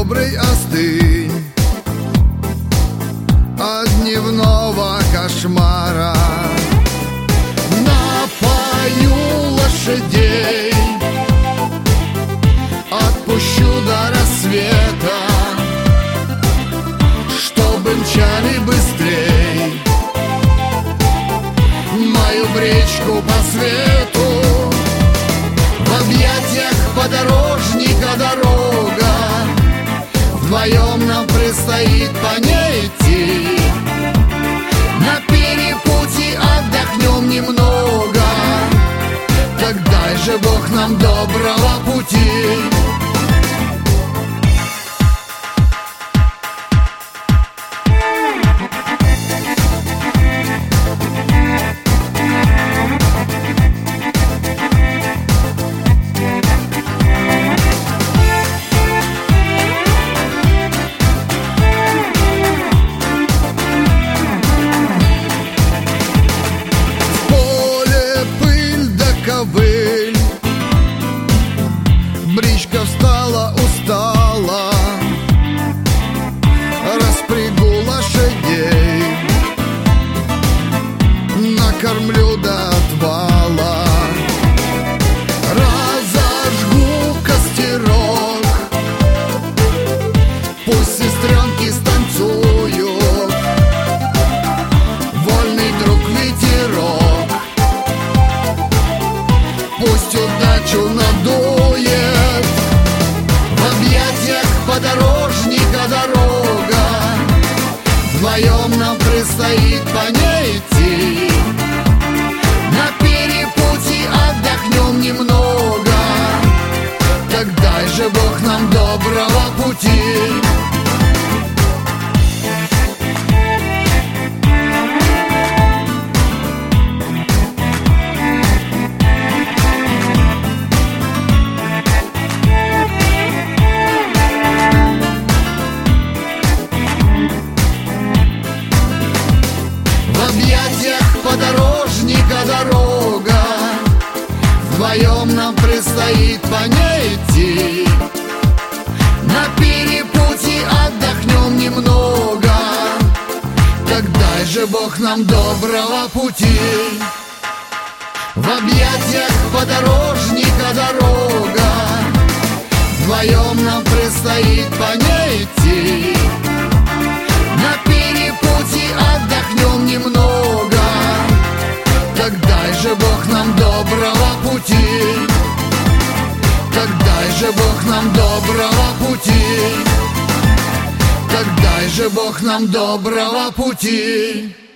добрый, остынь от дневного кошмара. Напою лошадей, отпущу до рассвета, чтобы мчали быстрей мою бричку по свету. В объятиях подорожника дорога, вдвоем нам предстоит по ней идти. На перепутье отдохнем немного, так дай же Бог нам доброго пути. Бричка встала, устала, распрягу лошадей, накормлю до отвала, разожгу костерок, пусть сестренки станцуют, вольный друг ветерок, пусть удачу надует. Подорожника дорога, вдвоем нам предстоит по ней идти. На перепутье отдохнем немного, так дай же Бог нам доброго пути. Подорожника дорога, вдвоем нам предстоит по ней идти. На перепутье отдохнем немного, так дай же Бог нам доброго пути. В объятиях подорожника дорога, вдвоем нам предстоит по ней идти. На перепутье отдохнем немного, так дай же Бог нам доброго пути. Так дай же Бог нам доброго пути. Так дай же Бог нам доброго пути.